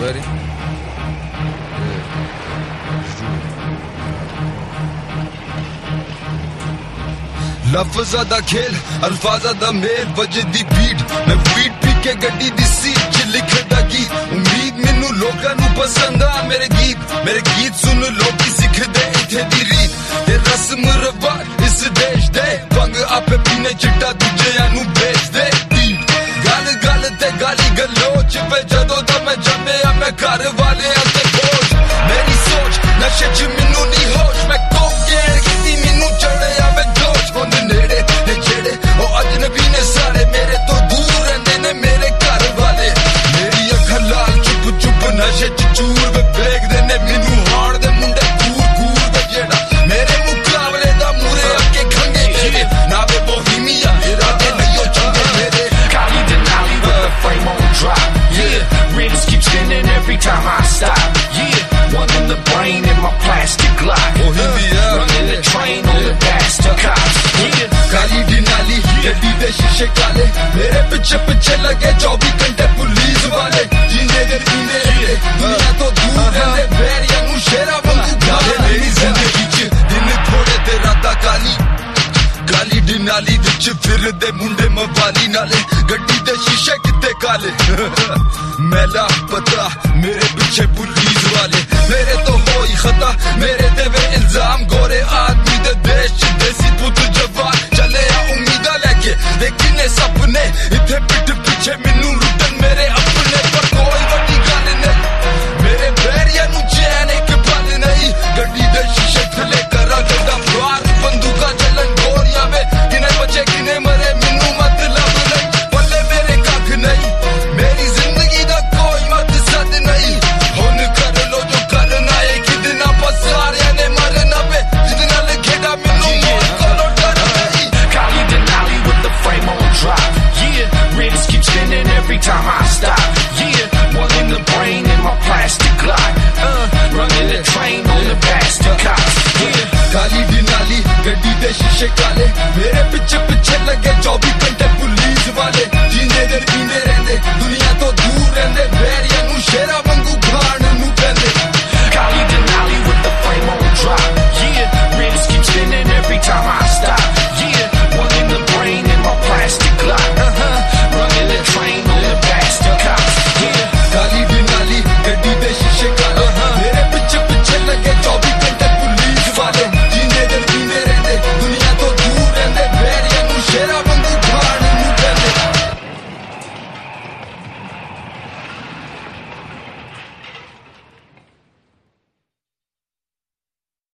Ready? लफ्ज़ा दा खेल अल्फाज़ा दा मेल वजदी बीट मैं बीट पी के गड्डी दी सीट च लिखदा गीत उम्मीद मैनू लोकां नू पसंद आ मेरे गीत सुन लोकी सिखदे इत्थे दी रीत ते रस्म रवाज इस देश दे भंग आपे पीने चिट्टा दूजियां नू बेच दे गल गल ते गाली गलोच वे जदों दा मैं जम्मेआ मैं घर वालेआं ते बोझ मेरी सोच नशे च मैनू नहीं होश मैं कोकेन कीती मैनू चढ़िया वे जोश होंदे नेड़े ते जेड़े ओ अजनबी ने सारे मेरे तो दूर रहंदे ने मेरे घर वाले मेरी अखां लाल चुप चुप नशे च चूर वे वेखदे ने मैनू हाड़ दे मुंडे घूर वे जेड़ा मेरे मुकाबले दा मूरे अगे खंगे गिरे ना वे बोहीमिया इरादे नहीं ओ चंगे मेरे Cali Denali with the frame on drop. Yeah, rims keep spinning every time I stop. Yeah, one in the brain in my plastic Glock. Running the train on the dash to cops. Yeah, Cali Denali, गड्डी दे शीशे काले मेरे पीछे पीछे लगे 24 घंटे police वाले जीने दे पीने दुनिया तो दूर रहंदे बैरियां नू शेरा वांगू गाले मेरी जिंदगी च दिन थोड़े ते रातां काली Denali विच फिरदे मुंडे मवाली नाले गड्डी दे शीशे किते काले मैला पता मेरे पीछे पुलिस वाले मेरे तो होई खता मेरे ते वे इल्जाम गोरे आदमी दे